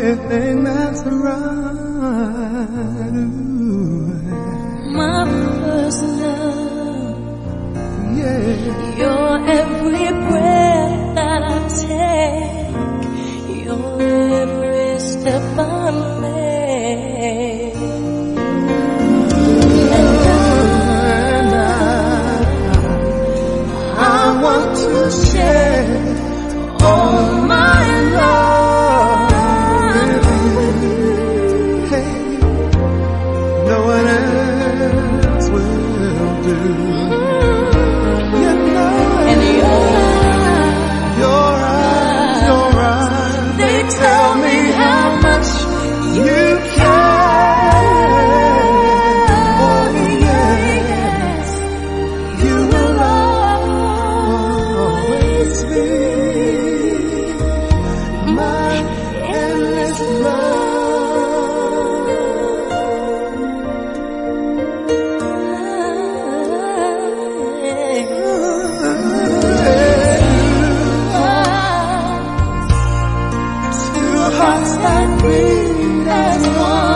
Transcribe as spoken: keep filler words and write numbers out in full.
everything that's right. My first love, Yeah. you're every breath that I take, you're every step I make. And I, I want to share all my love with you. Hey, no one else will do. You know, And your your eyes, your eyes, they tell me how much you care. Oh, yes, You will always be my endless love. Two hearts that beat as one.